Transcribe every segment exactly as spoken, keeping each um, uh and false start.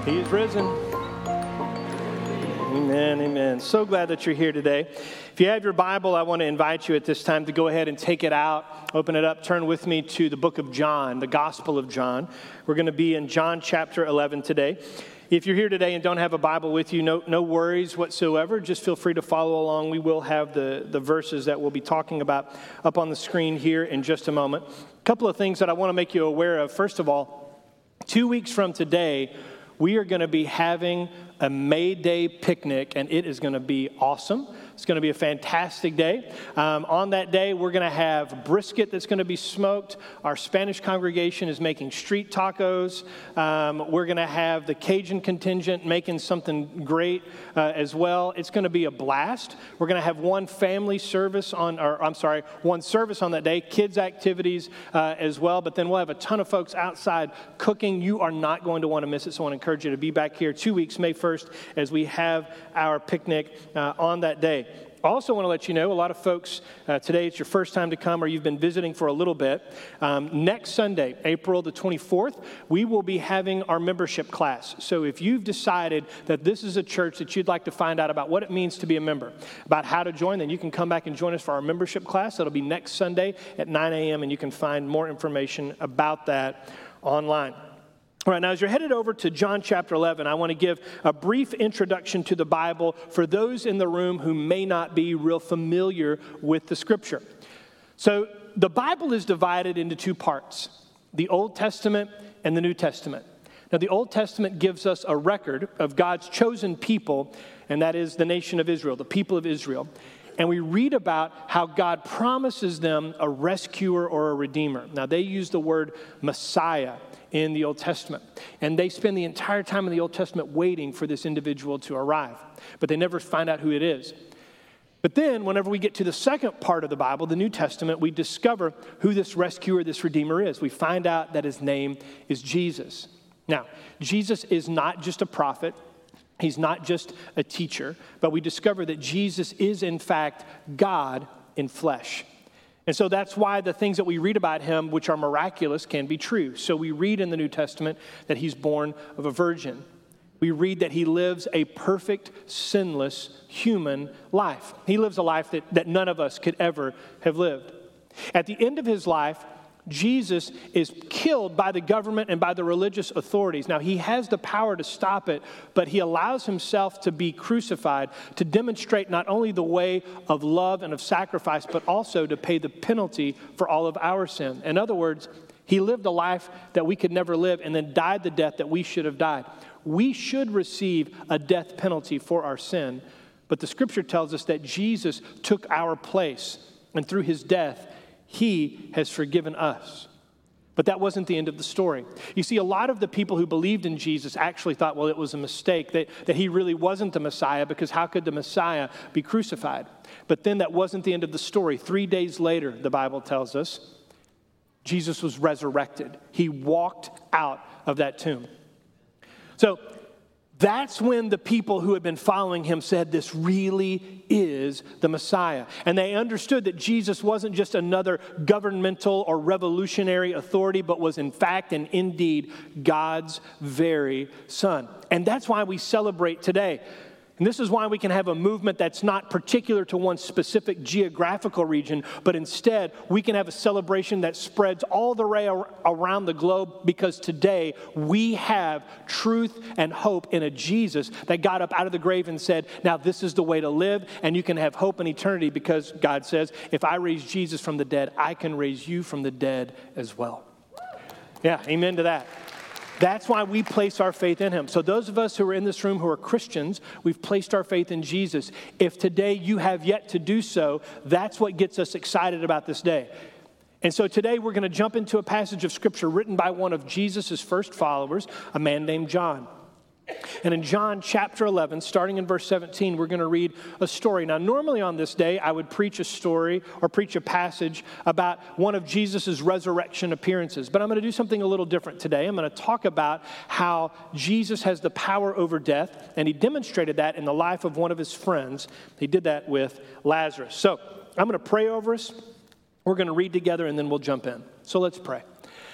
He is risen. Amen, amen. So glad that you're here today. If you have your Bible, I want to invite you at this time to go ahead and take it out, open it up, turn with me to the book of John, the Gospel of John. We're going to be in John chapter eleven today. If you're here today and don't have a Bible with you, no, no worries whatsoever. Just feel free to follow along. We will have the, the verses that we'll be talking about up on the screen here in just a moment. A couple of things that I want to make you aware of. First of all, two weeks from today, we are going to be having a May Day picnic, and it is going to be awesome. It's going to be a fantastic day. Um, on that day, we're going to have brisket that's going to be smoked. Our Spanish congregation is making street tacos. Um, we're going to have the Cajun contingent making something great uh, as well. It's going to be a blast. We're going to have one family service on, or I'm sorry, one service on that day, kids activities uh, as well. But then we'll have a ton of folks outside cooking. You are not going to want to miss it, so I want to encourage you to be back here two weeks, May first, as we have our picnic uh, on that day. I also want to let you know, a lot of folks, uh, today it's your first time to come or you've been visiting for a little bit. Um, next Sunday, April the twenty-fourth, we will be having our membership class. So if you've decided that this is a church that you'd like to find out about what it means to be a member, about how to join, then you can come back and join us for our membership class. That'll be next Sunday at nine a.m. and you can find more information about that online. All right, now as you're headed over to John chapter eleven, I want to give a brief introduction to the Bible for those in the room who may not be real familiar with the Scripture. So the Bible is divided into two parts, the Old Testament and the New Testament. Now the Old Testament gives us a record of God's chosen people, and that is the nation of Israel, the people of Israel. And we read about how God promises them a rescuer or a redeemer. Now they use the word Messiah in the Old Testament. And they spend the entire time in the Old Testament waiting for this individual to arrive. But they never find out who it is. But then, whenever we get to the second part of the Bible, the New Testament, we discover who this rescuer, this redeemer is. We find out that his name is Jesus. Now, Jesus is not just a prophet. He's not just a teacher. But we discover that Jesus is, in fact, God in flesh. And so that's why the things that we read about him, which are miraculous, can be true. So we read in the New Testament that he's born of a virgin. We read that he lives a perfect, sinless human life. He lives a life that, that none of us could ever have lived. At the end of his life, Jesus is killed by the government and by the religious authorities. Now, he has the power to stop it, but he allows himself to be crucified to demonstrate not only the way of love and of sacrifice, but also to pay the penalty for all of our sin. In other words, he lived a life that we could never live and then died the death that we should have died. We should receive a death penalty for our sin, but the Scripture tells us that Jesus took our place, and through his death, he has forgiven us. But that wasn't the end of the story. You see, a lot of the people who believed in Jesus actually thought, well, it was a mistake, that, that he really wasn't the Messiah, because how could the Messiah be crucified? But then that wasn't the end of the story. Three days later, the Bible tells us, Jesus was resurrected. He walked out of that tomb. So that's when the people who had been following him said, this really is the Messiah. And they understood that Jesus wasn't just another governmental or revolutionary authority, but was in fact and indeed God's very Son. And that's why we celebrate today. And this is why we can have a movement that's not particular to one specific geographical region, but instead we can have a celebration that spreads all the way around the globe, because today we have truth and hope in a Jesus that got up out of the grave and said, now this is the way to live, and you can have hope in eternity, because God says, if I raise Jesus from the dead, I can raise you from the dead as well. Yeah, amen to that. That's why we place our faith in him. So those of us who are in this room who are Christians, we've placed our faith in Jesus. If today you have yet to do so, that's what gets us excited about this day. And so today we're going to jump into a passage of Scripture written by one of Jesus' first followers, a man named John. And in John chapter eleven, starting in verse seventeen, we're going to read a story. Now, normally on this day, I would preach a story or preach a passage about one of Jesus' resurrection appearances. But I'm going to do something a little different today. I'm going to talk about how Jesus has the power over death, and he demonstrated that in the life of one of his friends. He did that with Lazarus. So I'm going to pray over us. We're going to read together, and then we'll jump in. So let's pray.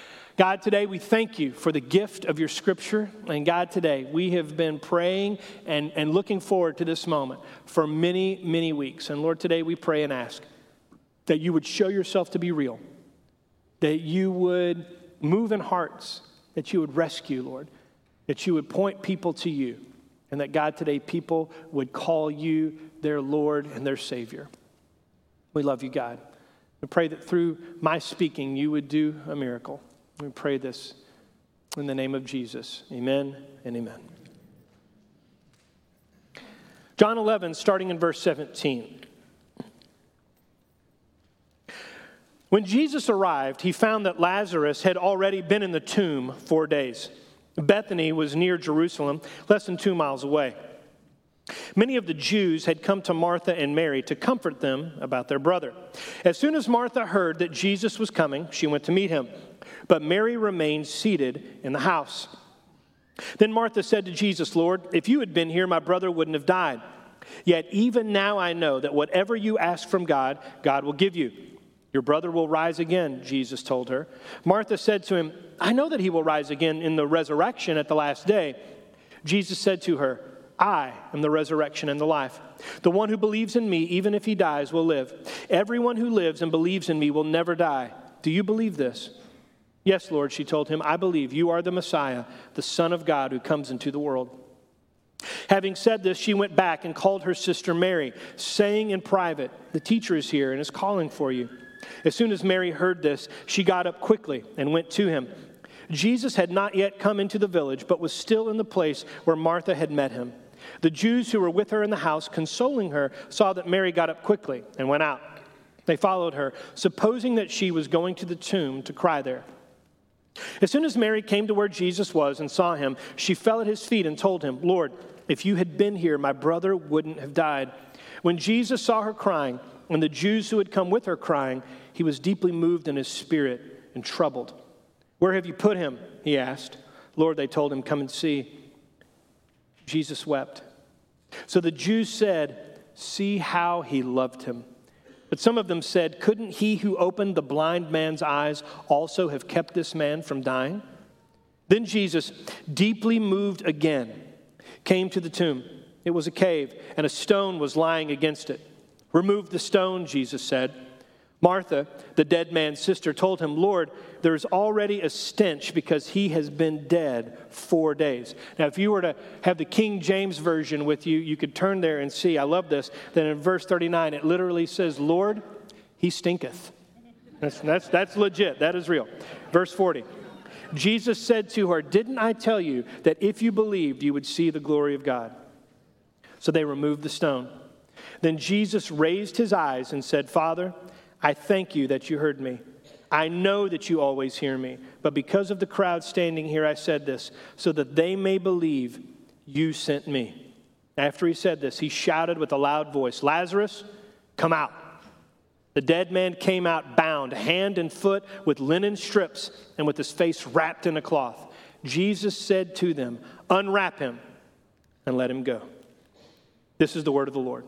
God, today we thank you for the gift of your scripture. And God, today we have been praying and, and looking forward to this moment for many, many weeks. And Lord, today we pray and ask that you would show yourself to be real, that you would move in hearts, that you would rescue, Lord, that you would point people to you, and that, God, today people would call you their Lord and their Savior. We love you, God. We pray that through my speaking, you would do a miracle. We pray this in the name of Jesus. Amen and amen. John eleven, starting in verse seventeen. When Jesus arrived, he found that Lazarus had already been in the tomb four days. Bethany was near Jerusalem, less than two miles away. Many of the Jews had come to Martha and Mary to comfort them about their brother. As soon as Martha heard that Jesus was coming, she went to meet him. But Mary remained seated in the house. Then Martha said to Jesus, Lord, if you had been here, my brother wouldn't have died. Yet even now I know that whatever you ask from God, God will give you. Your brother will rise again, Jesus told her. Martha said to him, I know that he will rise again in the resurrection at the last day. Jesus said to her, I am the resurrection and the life. The one who believes in me, even if he dies, will live. Everyone who lives and believes in me will never die. Do you believe this? Yes, Lord, she told him, I believe you are the Messiah, the Son of God who comes into the world. Having said this, she went back and called her sister Mary, saying in private, the teacher is here and is calling for you. As soon as Mary heard this, she got up quickly and went to him. Jesus had not yet come into the village, but was still in the place where Martha had met him. The Jews who were with her in the house, consoling her, saw that Mary got up quickly and went out. They followed her, supposing that she was going to the tomb to cry there. As soon as Mary came to where Jesus was and saw him, she fell at his feet and told him, Lord, if you had been here, my brother wouldn't have died. When Jesus saw her crying, and the Jews who had come with her crying, he was deeply moved in his spirit and troubled. Where have you put him? He asked. Lord, they told him, come and see. Jesus wept. So the Jews said, see how he loved him. But some of them said, couldn't he who opened the blind man's eyes also have kept this man from dying? Then Jesus, deeply moved again, came to the tomb. It was a cave, and a stone was lying against it. Remove the stone, Jesus said. Martha, the dead man's sister, told him, Lord, there's already a stench because he has been dead four days. Now, if you were to have the King James Version with you, you could turn there and see, I love this, that in verse thirty-nine, it literally says, Lord, he stinketh. That's, that's, that's legit. That is real. Verse forty, Jesus said to her, didn't I tell you that if you believed, you would see the glory of God? So they removed the stone. Then Jesus raised his eyes and said, Father, I thank you that you heard me. I know that you always hear me, but because of the crowd standing here, I said this, so that they may believe you sent me. After he said this, he shouted with a loud voice, Lazarus, come out. The dead man came out bound, hand and foot, with linen strips and with his face wrapped in a cloth. Jesus said to them, unwrap him and let him go. This is the word of the Lord.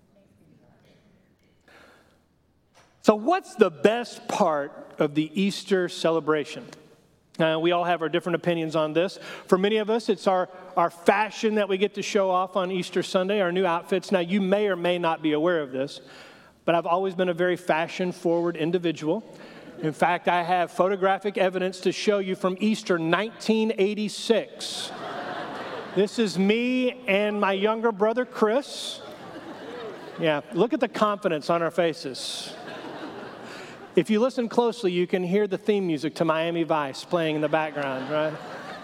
So what's the best part of the Easter celebration? Uh, we all have our different opinions on this. For many of us, it's our, our fashion that we get to show off on Easter Sunday, our new outfits. Now, you may or may not be aware of this, but I've always been a very fashion-forward individual. In fact, I have photographic evidence to show you from Easter nineteen eighty-six. This is me and my younger brother, Chris. Yeah, look at the confidence on our faces. If you listen closely, you can hear the theme music to Miami Vice playing in the background, right?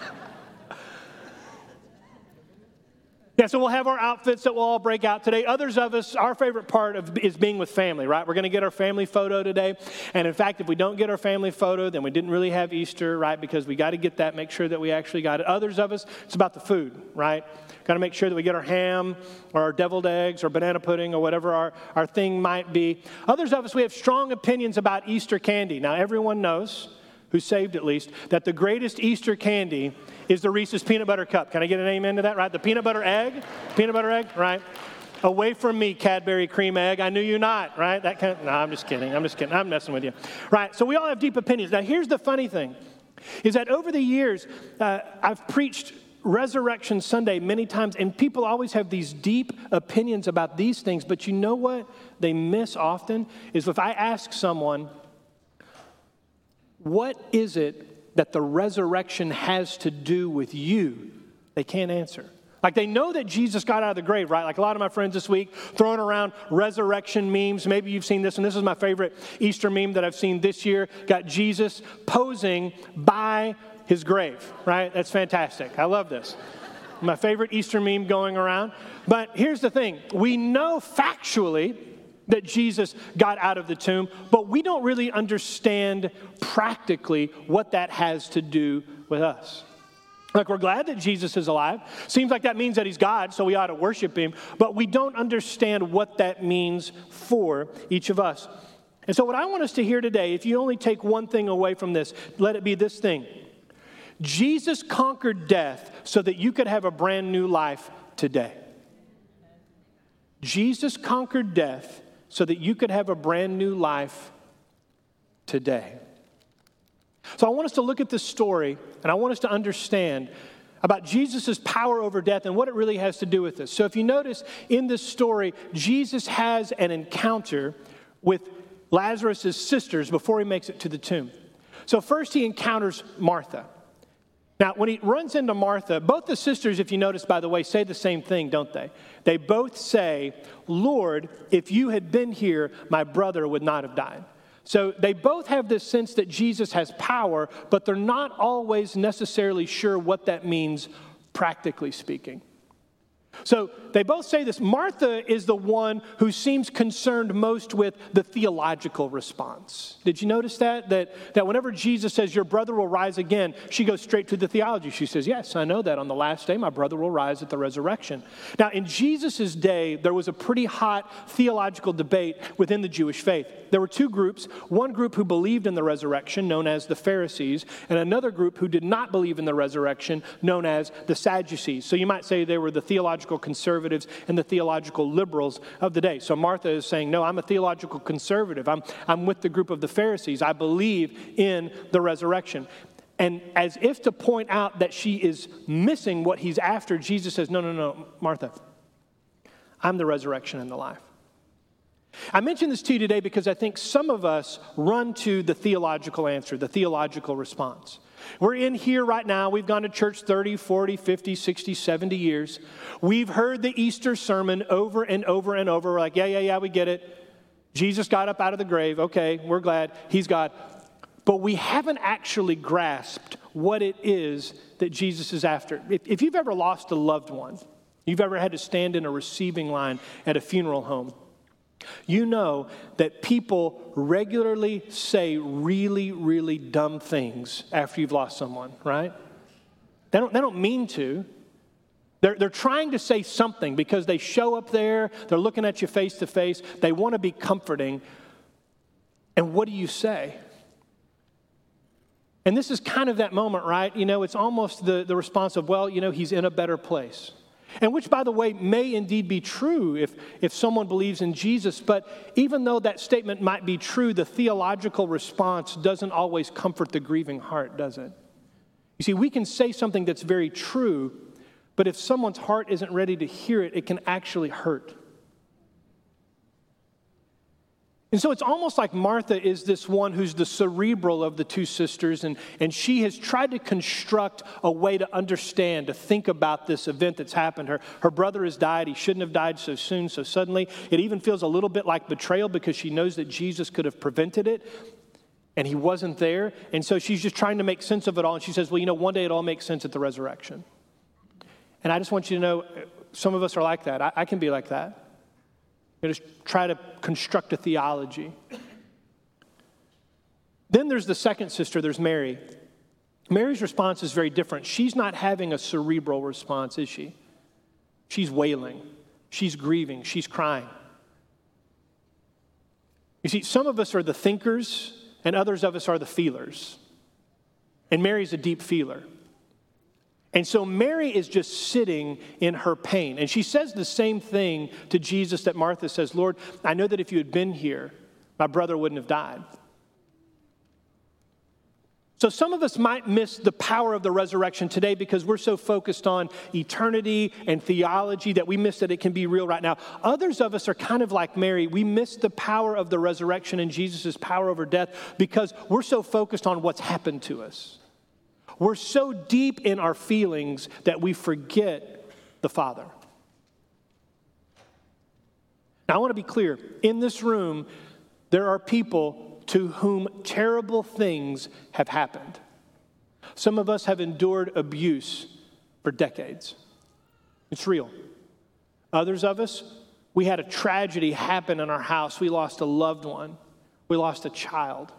Yeah, so we'll have our outfits that we'll all break out today. Others of us, our favorite part of is being with family, right? We're going to get our family photo today. And in fact, if we don't get our family photo, then we didn't really have Easter, right? Because we got to get that, make sure that we actually got it. Others of us, it's about the food, right? Got to make sure that we get our ham or our deviled eggs or banana pudding or whatever our, our thing might be. Others of us, we have strong opinions about Easter candy. Now, everyone knows, who's saved at least, that the greatest Easter candy is the Reese's Peanut Butter Cup. Can I get an amen to that, right? The peanut butter egg, peanut butter egg, right? Away from me, Cadbury cream egg. I knew you not, right? That kind of, no, I'm just kidding. I'm just kidding. I'm messing with you. Right, so we all have deep opinions. Now, here's the funny thing. is that over the years, uh, I've preached Resurrection Sunday many times, and people always have these deep opinions about these things, but you know what they miss often is if I ask someone, what is it that the resurrection has to do with you? They can't answer. Like they know that Jesus got out of the grave, right? Like a lot of my friends this week throwing around resurrection memes. Maybe you've seen this, and this is my favorite Easter meme that I've seen this year. Got Jesus posing by his grave, right? That's fantastic. I love this. My favorite Easter meme going around. But here's the thing. We know factually that Jesus got out of the tomb, but we don't really understand practically what that has to do with us. Like, we're glad that Jesus is alive. Seems like that means that he's God, so we ought to worship him. But we don't understand what that means for each of us. And so what I want us to hear today, if you only take one thing away from this, let it be this thing. Jesus conquered death so that you could have a brand new life today. Jesus conquered death so that you could have a brand new life today. So I want us to look at this story, and I want us to understand about Jesus' power over death and what it really has to do with this. So if you notice in this story, Jesus has an encounter with Lazarus' sisters before he makes it to the tomb. So first he encounters Martha. Now, when he runs into Martha, both the sisters, if you notice, by the way, say the same thing, don't they? They both say, Lord, if you had been here, my brother would not have died. So they both have this sense that Jesus has power, but they're not always necessarily sure what that means, practically speaking. So they both say this. Martha is the one who seems concerned most with the theological response. Did you notice that? That, that whenever Jesus says, your brother will rise again, she goes straight to the theology. She says, yes, I know that on the last day, my brother will rise at the resurrection. Now, in Jesus' day, there was a pretty hot theological debate within the Jewish faith. There were two groups, one group who believed in the resurrection, known as the Pharisees, and another group who did not believe in the resurrection, known as the Sadducees. So you might say they were the theological conservatives and the theological liberals of the day. So Martha is saying, no, I'm a theological conservative. I'm, I'm with the group of the Pharisees. I believe in the resurrection. And as if to point out that she is missing what he's after, Jesus says, no, no, no, Martha, I'm the resurrection and the life. I mention this to you today because I think some of us run to the theological answer, the theological response. We're in here right now. We've gone to church thirty, forty, fifty, sixty, seventy years. We've heard the Easter sermon over and over and over. We're like, yeah, yeah, yeah, we get it. Jesus got up out of the grave. Okay, we're glad he's God. But we haven't actually grasped what it is that Jesus is after. If, if you've ever lost a loved one, you've ever had to stand in a receiving line at a funeral home, you know that people regularly say really, really dumb things after you've lost someone, right? They don't, they don't mean to. They're, they're trying to say something because they show up there, they're looking at you face to face, they want to be comforting. And what do you say? And this is kind of that moment, right? You know, it's almost the, the response of, well, you know, he's in a better place. And which, by the way, may indeed be true if, if someone believes in Jesus. But even though that statement might be true, the theological response doesn't always comfort the grieving heart, does it? You see, we can say something that's very true, but if someone's heart isn't ready to hear it, it can actually hurt. And so it's almost like Martha is this one who's the cerebral of the two sisters, and, and she has tried to construct a way to understand, to think about this event that's happened. Her, her brother has died. He shouldn't have died so soon, so suddenly. It even feels a little bit like betrayal because she knows that Jesus could have prevented it, and he wasn't there. And so she's just trying to make sense of it all, and she says, well, you know, one day it all makes sense at the resurrection. And I just want you to know, some of us are like that. I, I can be like that. You just try to construct a theology. Then there's the second sister, there's Mary. Mary's response is very different. She's not having a cerebral response, is she? She's wailing. She's grieving. She's crying. You see, some of us are the thinkers, and others of us are the feelers. And Mary's a deep feeler. And so Mary is just sitting in her pain. And she says the same thing to Jesus that Martha says, Lord, I know that if you had been here, my brother wouldn't have died. So some of us might miss the power of the resurrection today because we're so focused on eternity and theology that we miss that it can be real right now. Others of us are kind of like Mary. We miss the power of the resurrection and Jesus' power over death because we're so focused on what's happened to us. We're so deep in our feelings that we forget the Father. Now, I want to be clear. In this room, there are people to whom terrible things have happened. Some of us have endured abuse for decades. It's real. Others of us, we had a tragedy happen in our house. We lost a loved one. We lost a child.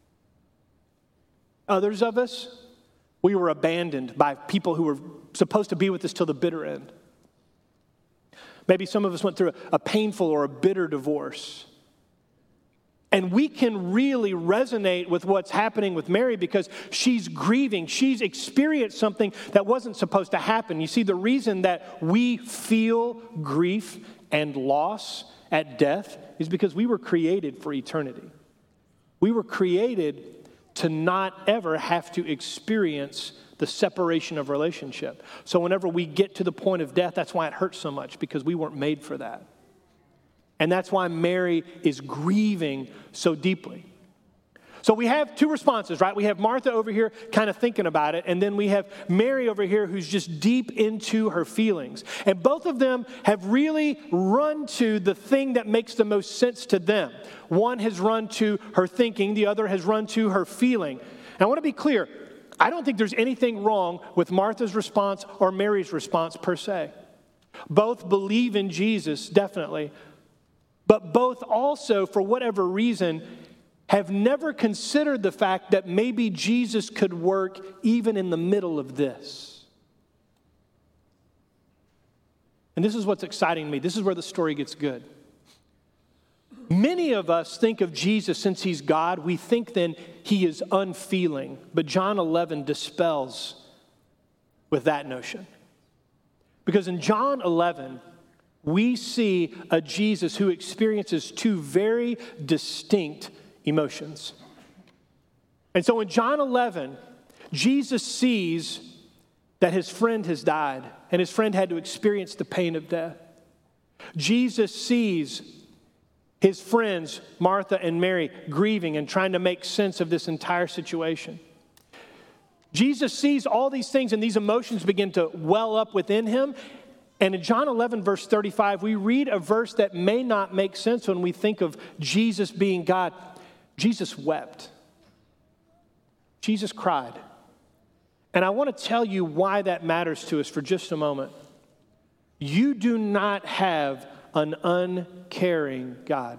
Others of us, we were abandoned by people who were supposed to be with us till the bitter end. Maybe some of us went through a, a painful or a bitter divorce. And we can really resonate with what's happening with Mary because she's grieving. She's experienced something that wasn't supposed to happen. You see, the reason that we feel grief and loss at death is because we were created for eternity. We were created to not ever have to experience the separation of relationship. So whenever we get to the point of death, that's why it hurts so much, because we weren't made for that. And that's why Mary is grieving so deeply. So we have two responses, right? We have Martha over here kind of thinking about it, and then we have Mary over here who's just deep into her feelings. And both of them have really run to the thing that makes the most sense to them. One has run to her thinking, the other has run to her feeling. And I want to be clear, I don't think there's anything wrong with Martha's response or Mary's response per se. Both believe in Jesus, definitely. But both also, for whatever reason, have never considered the fact that maybe Jesus could work even in the middle of this. And this is what's exciting me. This is where the story gets good. Many of us think of Jesus, since he's God, we think then he is unfeeling. But John eleven dispels with that notion. Because in John eleven, we see a Jesus who experiences two very distinct emotions. And so in John eleven, Jesus sees that his friend has died, and his friend had to experience the pain of death. Jesus sees his friends, Martha and Mary, grieving and trying to make sense of this entire situation. Jesus sees all these things, and these emotions begin to well up within him. And in John eleven, verse thirty-five, we read a verse that may not make sense when we think of Jesus being God. Jesus wept. Jesus cried. And I want to tell you why that matters to us for just a moment. You do not have an uncaring God.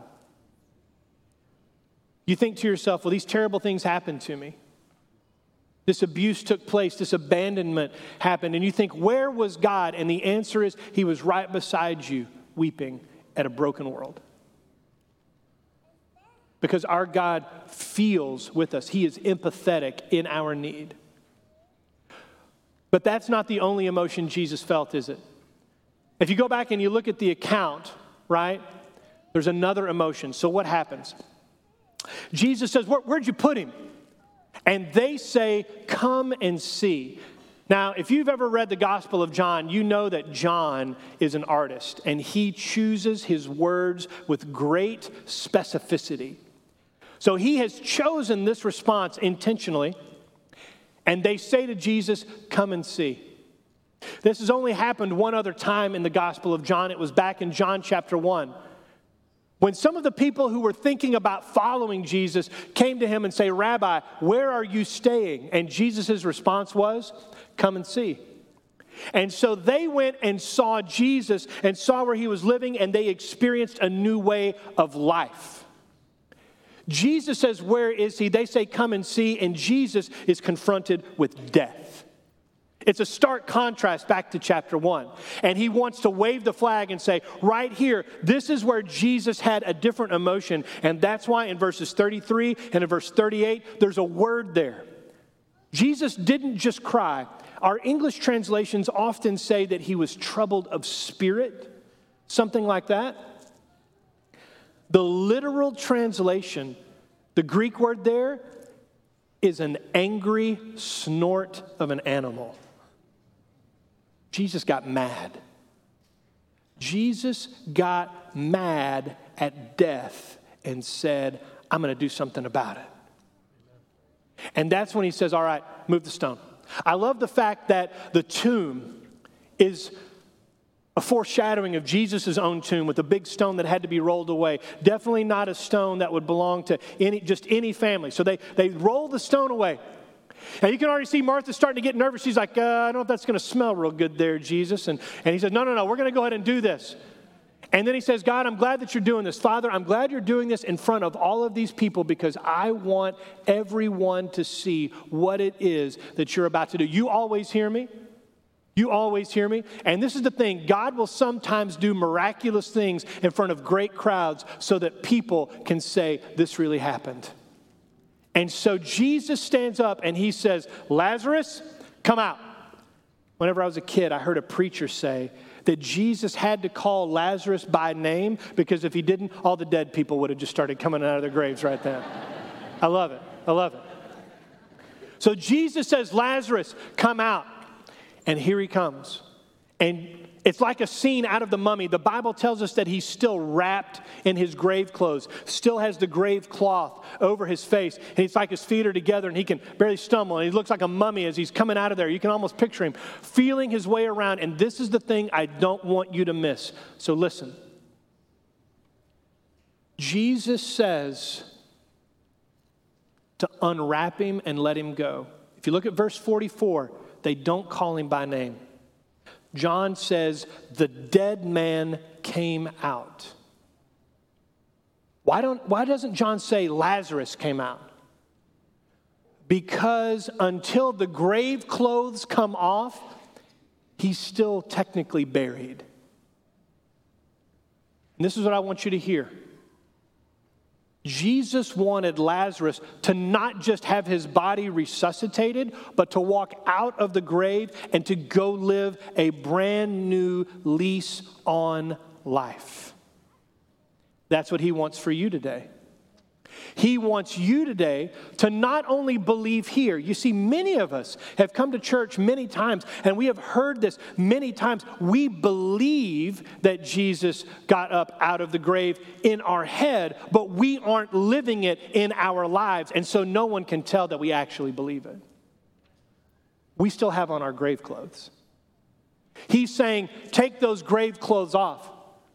You think to yourself, well, these terrible things happened to me. This abuse took place, this abandonment happened, and you think, where was God? And the answer is, he was right beside you, weeping at a broken world. Because our God feels with us. He is empathetic in our need. But that's not the only emotion Jesus felt, is it? If you go back and you look at the account, right, there's another emotion. So what happens? Jesus says, Where, where'd you put him? And they say, come and see. Now, if you've ever read the Gospel of John, you know that John is an artist, and he chooses his words with great specificity. So he has chosen this response intentionally, and they say to Jesus, come and see. This has only happened one other time in the Gospel of John. It was back in John chapter one. When some of the people who were thinking about following Jesus came to him and say, Rabbi, where are you staying? And Jesus' response was, come and see. And so they went and saw Jesus and saw where he was living, and they experienced a new way of life. Jesus says, where is he? They say, come and see, and Jesus is confronted with death. It's a stark contrast back to chapter one. And he wants to wave the flag and say, right here, this is where Jesus had a different emotion. And that's why in verses thirty-three and in verse thirty-eight, there's a word there. Jesus didn't just cry. Our English translations often say that he was troubled of spirit, something like that. The literal translation, the Greek word there, is an angry snort of an animal. Jesus got mad. Jesus got mad at death and said, I'm going to do something about it. And that's when he says, all right, move the stone. I love the fact that the tomb is a foreshadowing of Jesus' own tomb with a big stone that had to be rolled away. Definitely not a stone that would belong to any just any family. So they, they roll the stone away. And you can already see Martha starting to get nervous. She's like, uh, I don't know if that's going to smell real good there, Jesus. And, and he says, no, no, no, we're going to go ahead and do this. And then he says, God, I'm glad that you're doing this. Father, I'm glad you're doing this in front of all of these people because I want everyone to see what it is that you're about to do. You always hear me. You always hear me. And this is the thing. God will sometimes do miraculous things in front of great crowds so that people can say, this really happened. And so Jesus stands up and he says, Lazarus, come out. Whenever I was a kid, I heard a preacher say that Jesus had to call Lazarus by name because if he didn't, all the dead people would have just started coming out of their graves right then. I love it. I love it. So Jesus says, Lazarus, come out. And here he comes. And it's like a scene out of The Mummy. The Bible tells us that he's still wrapped in his grave clothes, still has the grave cloth over his face. And it's like his feet are together and he can barely stumble. And he looks like a mummy as he's coming out of there. You can almost picture him feeling his way around. And this is the thing I don't want you to miss. So listen. Jesus says to unwrap him and let him go. If you look at verse forty-four, they don't call him by name. John says, the dead man came out. Why don't, why doesn't John say Lazarus came out? Because until the grave clothes come off, he's still technically buried. And this is what I want you to hear. Jesus wanted Lazarus to not just have his body resuscitated, but to walk out of the grave and to go live a brand new lease on life. That's what he wants for you today. He wants you today to not only believe here. You see, many of us have come to church many times, and we have heard this many times. We believe that Jesus got up out of the grave in our head, but we aren't living it in our lives, and so no one can tell that we actually believe it. We still have on our grave clothes. He's saying, take those grave clothes off.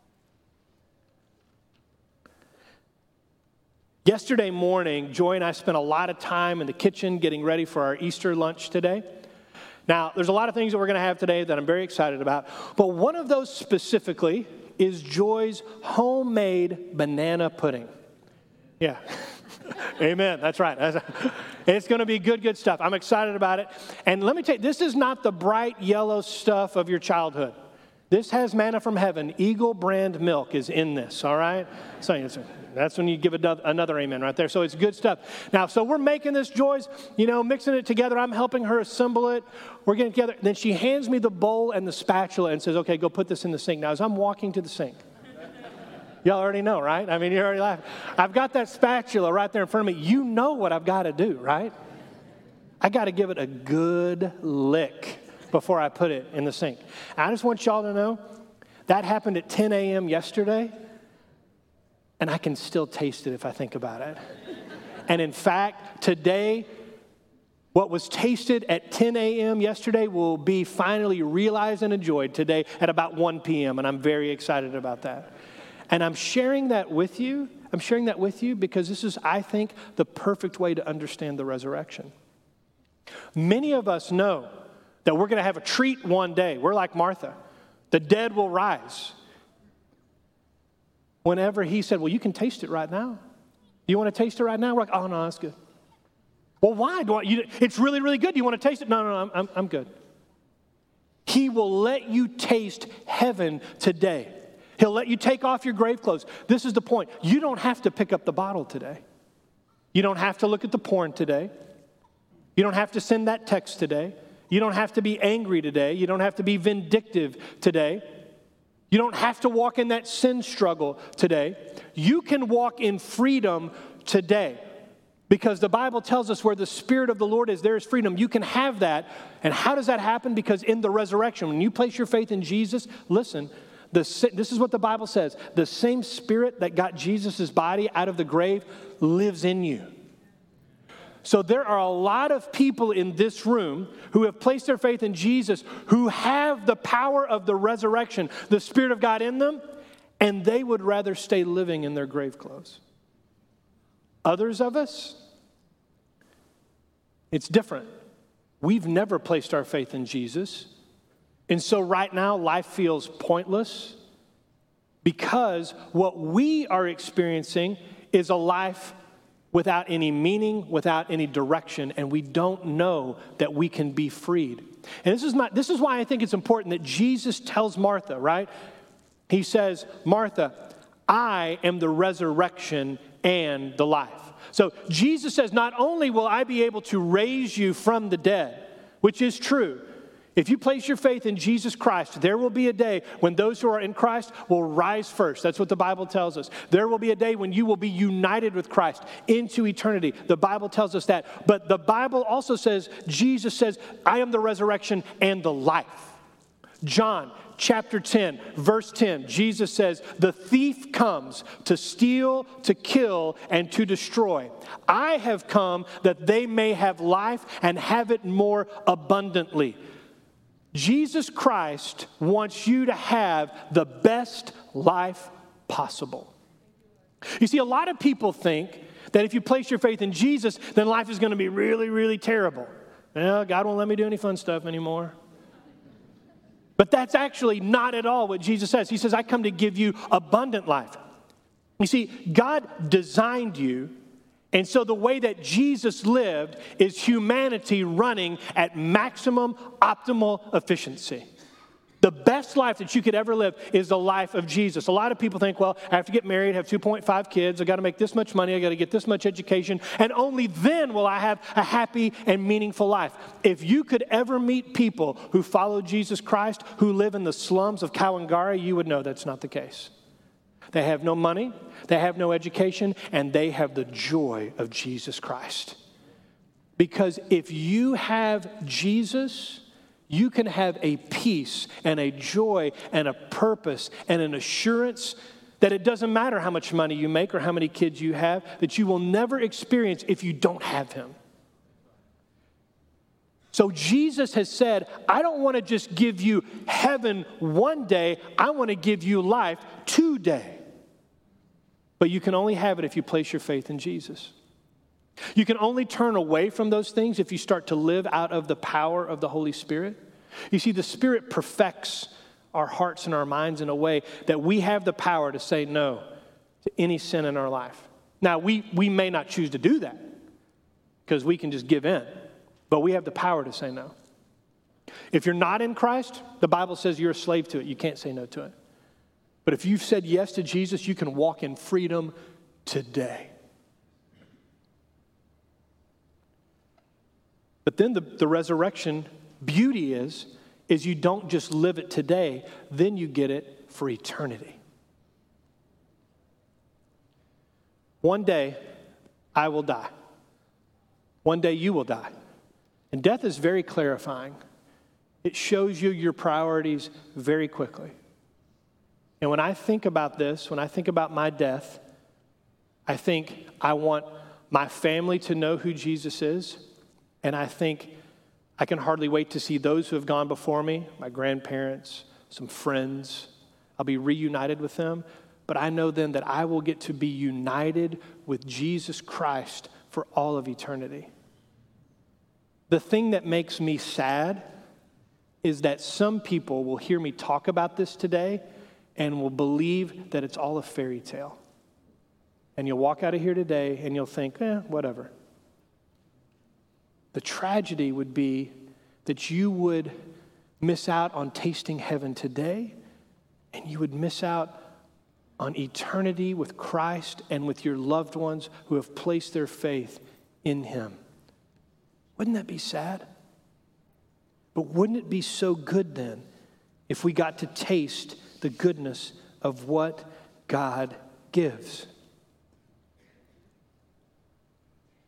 Yesterday morning, Joy and I spent a lot of time in the kitchen getting ready for our Easter lunch today. Now, there's a lot of things that we're going to have today that I'm very excited about, but one of those specifically is Joy's homemade banana pudding. Yeah. Amen. That's right. It's going to be good, good stuff. I'm excited about it. And let me tell you, this is not the bright yellow stuff of your childhood. This has manna from heaven. Eagle brand milk is in this, all right? So that's when you give another, another amen right there. So it's good stuff. Now, so we're making this, Joy's, you know, mixing it together. I'm helping her assemble it. We're getting together. Then she hands me the bowl and the spatula and says, okay, go put this in the sink. Now, as I'm walking to the sink, y'all already know, right? I mean, you're already laughing. I've got that spatula right there in front of me. You know what I've got to do, right? I got to give it a good lick before I put it in the sink. I just want y'all to know that happened at ten a.m. yesterday, and I can still taste it if I think about it. And in fact, today, what was tasted at ten a.m. yesterday will be finally realized and enjoyed today at about one p.m., and I'm very excited about that. And I'm sharing that with you. I'm sharing that with you because this is, I think, the perfect way to understand the resurrection. Many of us know that we're going to have a treat one day. We're like Martha. The dead will rise. Whenever he said, well, you can taste it right now. You want to taste it right now? We're like, oh, no, that's good. Well, why? Do I, you, it's really, really good. Do you want to taste it? No, no, no, I'm, I'm, I'm good. He will let you taste heaven today. He'll let you take off your grave clothes. This is the point. You don't have to pick up the bottle today. You don't have to look at the porn today. You don't have to send that text today. You don't have to be angry today. You don't have to be vindictive today. You don't have to walk in that sin struggle today. You can walk in freedom today Because the Bible tells us where the Spirit of the Lord is, there is freedom. You can have that. And how does that happen? Because in the resurrection, when you place your faith in Jesus, listen, the, this is what the Bible says. The same Spirit that got Jesus' body out of the grave lives in you. So there are a lot of people in this room who have placed their faith in Jesus who have the power of the resurrection, the Spirit of God in them, and they would rather stay living in their grave clothes. Others of us, it's different. We've never placed our faith in Jesus. And so right now, life feels pointless because what we are experiencing is a life without any meaning, without any direction, and we don't know that we can be freed. And this is not, this is why I think it's important that Jesus tells Martha, right? He says, Martha, I am the resurrection and the life. So Jesus says, not only will I be able to raise you from the dead, which is true. If you place your faith in Jesus Christ, there will be a day when those who are in Christ will rise first. That's what the Bible tells us. There will be a day when you will be united with Christ into eternity. The Bible tells us that. But the Bible also says, Jesus says, I am the resurrection and the life. John chapter ten, verse ten, Jesus says, the thief comes to steal, to kill, and to destroy. I have come that they may have life and have it more abundantly. Jesus Christ wants you to have the best life possible. You see, a lot of people think that if you place your faith in Jesus, then life is going to be really, really terrible. Well, God won't let me do any fun stuff anymore. But that's actually not at all what Jesus says. He says, I come to give you abundant life. You see, God designed you. And so the way that Jesus lived is humanity running at maximum optimal efficiency. The best life that you could ever live is the life of Jesus. A lot of people think, well, I have to get married, have two point five kids, I got to make this much money, I got to get this much education, and only then will I have a happy and meaningful life. If you could ever meet people who follow Jesus Christ, who live in the slums of Kawangari, you would know that's not the case. They have no money, they have no education, and they have the joy of Jesus Christ. Because if you have Jesus, you can have a peace and a joy and a purpose and an assurance that it doesn't matter how much money you make or how many kids you have, that you will never experience if you don't have him. So Jesus has said, I don't want to just give you heaven one day, I want to give you life today. But you can only have it if you place your faith in Jesus. You can only turn away from those things if you start to live out of the power of the Holy Spirit. You see, the Spirit perfects our hearts and our minds in a way that we have the power to say no to any sin in our life. Now, we, we may not choose to do that because we can just give in, but we have the power to say no. If you're not in Christ, the Bible says you're a slave to it. You can't say no to it. But if you've said yes to Jesus, you can walk in freedom today. But then the, the resurrection beauty is, is you don't just live it today, then you get it for eternity. One day, I will die. One day, you will die. And death is very clarifying. It shows you your priorities very quickly. And when I think about this, when I think about my death, I think I want my family to know who Jesus is. And I think I can hardly wait to see those who have gone before me, my grandparents, some friends. I'll be reunited with them. But I know then that I will get to be united with Jesus Christ for all of eternity. The thing that makes me sad is that some people will hear me talk about this today and will believe that it's all a fairy tale. And you'll walk out of here today and you'll think, eh, whatever. The tragedy would be that you would miss out on tasting heaven today, and you would miss out on eternity with Christ and with your loved ones who have placed their faith in him. Wouldn't that be sad? But wouldn't it be so good then if we got to taste the goodness of what God gives?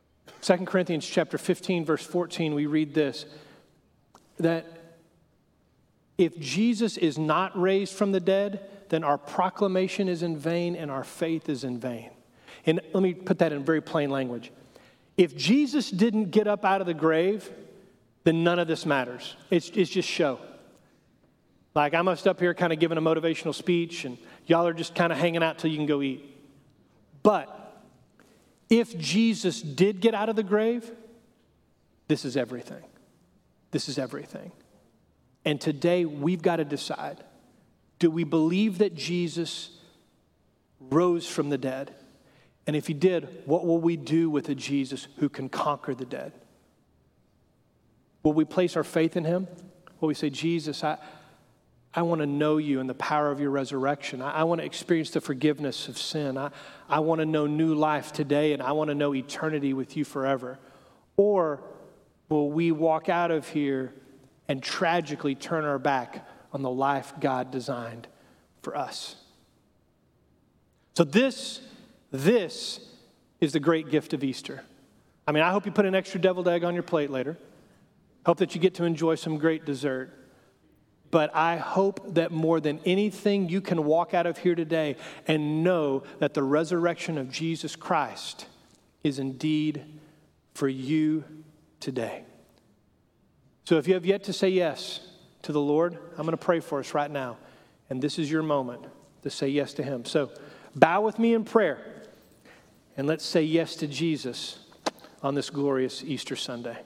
Second Corinthians chapter fifteen, verse fourteen, we read this, that if Jesus is not raised from the dead, then our proclamation is in vain and our faith is in vain. And let me put that in very plain language. If Jesus didn't get up out of the grave, then none of this matters. It's, it's just show. Like I'm just up here kind of giving a motivational speech and y'all are just kind of hanging out till you can go eat. But if Jesus did get out of the grave, this is everything. This is everything. And today we've got to decide, do we believe that Jesus rose from the dead? And if he did, what will we do with a Jesus who can conquer the dead? Will we place our faith in him? Will we say, Jesus, I, I want to know you and the power of your resurrection. I, I want to experience the forgiveness of sin. I, I want to know new life today, and I want to know eternity with you forever. Or will we walk out of here and tragically turn our back on the life God designed for us? So this, this is the great gift of Easter. I mean, I hope you put an extra deviled egg on your plate later. Hope that you get to enjoy some great dessert. But I hope that more than anything, you can walk out of here today and know that the resurrection of Jesus Christ is indeed for you today. So if you have yet to say yes to the Lord, I'm going to pray for us right now. And this is your moment to say yes to him. So bow with me in prayer and let's say yes to Jesus on this glorious Easter Sunday.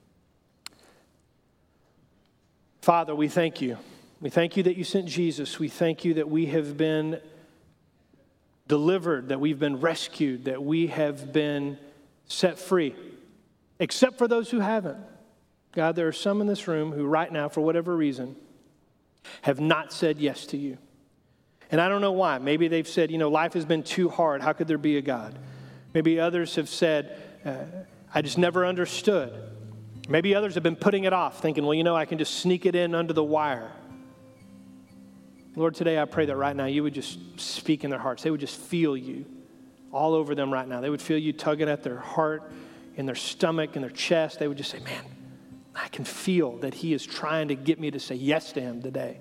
Father, we thank you. We thank you that you sent Jesus. We thank you that we have been delivered, that we've been rescued, that we have been set free, except for those who haven't. God, there are some in this room who right now, for whatever reason, have not said yes to you. And I don't know why. Maybe they've said, you know, life has been too hard. How could there be a God? Maybe others have said, uh, I just never understood. Maybe others have been putting it off, thinking, well, you know, I can just sneak it in under the wire. Lord, today I pray that right now you would just speak in their hearts. They would just feel you all over them right now. They would feel you tugging at their heart, in their stomach, in their chest. They would just say, man, I can feel that he is trying to get me to say yes to him today.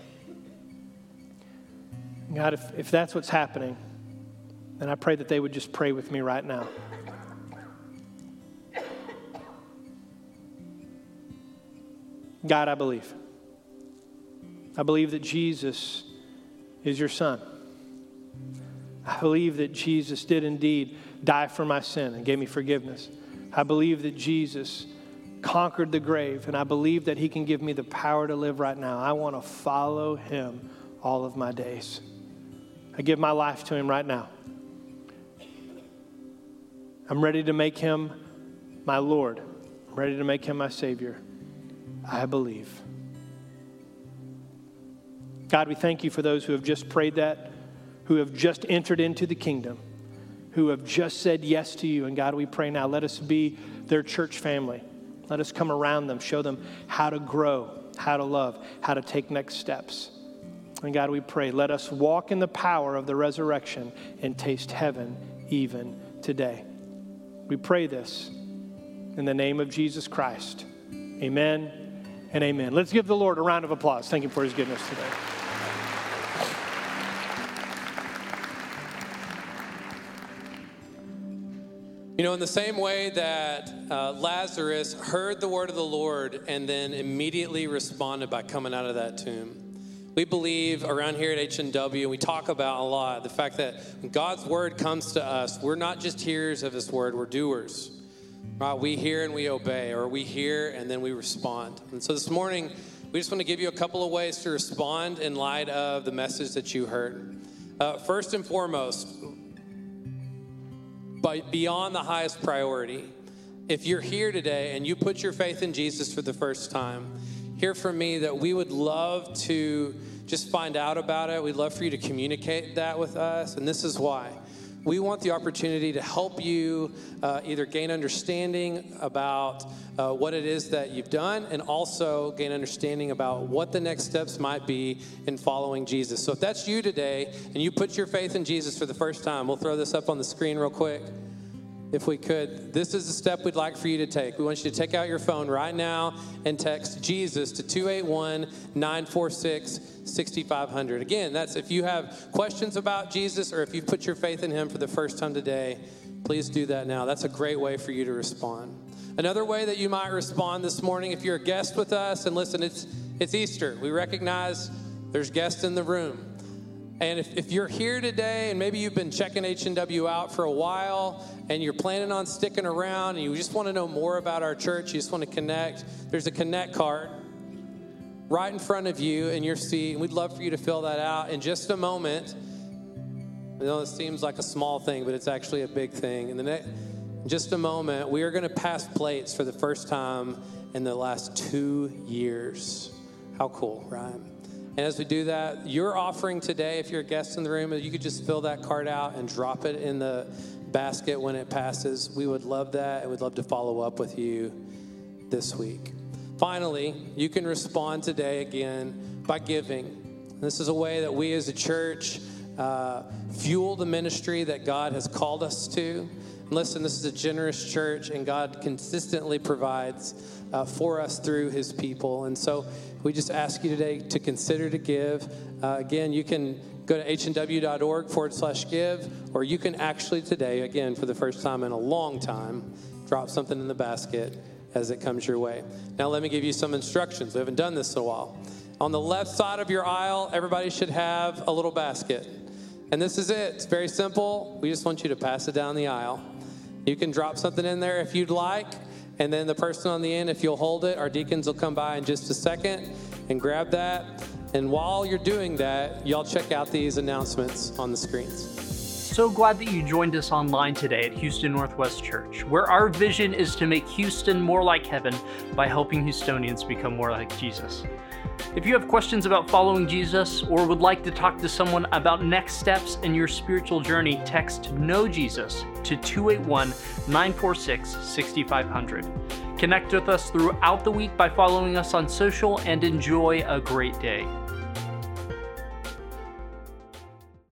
God, if, if that's what's happening, then I pray that they would just pray with me right now. God, I believe. I believe that Jesus is your son. I believe that Jesus did indeed die for my sin and gave me forgiveness. I believe that Jesus conquered the grave, and I believe that he can give me the power to live right now. I want to follow him all of my days. I give my life to him right now. I'm ready to make him my Lord. I'm ready to make him my Savior. I believe. God, we thank you for those who have just prayed that, who have just entered into the kingdom, who have just said yes to you. And God, we pray now, let us be their church family. Let us come around them, show them how to grow, how to love, how to take next steps. And God, we pray, let us walk in the power of the resurrection and taste heaven even today. We pray this in the name of Jesus Christ. Amen and amen. Let's give the Lord a round of applause. Thank you for his goodness today. You know, in the same way that uh, Lazarus heard the word of the Lord and then immediately responded by coming out of that tomb, we believe around here at H N W, we talk about a lot the fact that when God's word comes to us, we're not just hearers of his word, we're doers. Right? We hear and we obey, or we hear and then we respond. And so this morning, we just want to give you a couple of ways to respond in light of the message that you heard. Uh, first and foremost, but beyond the highest priority, if you're here today and you put your faith in Jesus for the first time, hear from me that we would love to just find out about it. We'd love for you to communicate that with us. And this is why. We want the opportunity to help you uh, either gain understanding about uh, what it is that you've done, and also gain understanding about what the next steps might be in following Jesus. So if that's you today and you put your faith in Jesus for the first time, we'll throw this up on the screen real quick. if we could, this is the step we'd like for you to take. We want you to take out your phone right now and text Jesus to two eight one, nine four six, six five zero zero. Again, that's if you have questions about Jesus or if you've put your faith in him for the first time today, please do that now. That's a great way for you to respond. Another way that you might respond this morning, if you're a guest with us, and listen, it's it's Easter. We recognize there's guests in the room. And if, if you're here today and maybe you've been checking H and W out for a while and you're planning on sticking around and you just want to know more about our church, you just want to connect, there's a connect card right in front of you in your seat. And we'd love for you to fill that out in just a moment. I know it seems like a small thing, but it's actually a big thing. In the next, in just a moment, we are going to pass plates for the first time in the last two years. How cool, right? And as we do that, your offering today, if you're a guest in the room, you could just fill that card out and drop it in the basket when it passes. We would love that, and we'd love to follow up with you this week. Finally, you can respond today again by giving. This is a way that we as a church uh, fuel the ministry that God has called us to. And listen, this is a generous church, and God consistently provides uh, for us through his people. And so we just ask you today to consider to give. Uh, again, you can go to hnw.org forward slash give, or you can actually today, again, for the first time in a long time, drop something in the basket as it comes your way. Now, let me give you some instructions. We haven't done this in a while. On the left side of your aisle, everybody should have a little basket. And this is it. It's very simple. We just want you to pass it down the aisle. You can drop something in there if you'd like. And then the person on the end, if you'll hold it, our deacons will come by in just a second and grab that. And while you're doing that, y'all check out these announcements on the screens. So glad that you joined us online today at Houston Northwest Church, where our vision is to make Houston more like heaven by helping Houstonians become more like Jesus. If you have questions about following Jesus or would like to talk to someone about next steps in your spiritual journey, text Know Jesus to two eight one, nine four six, six five zero zero. Connect with us throughout the week by following us on social and enjoy a great day.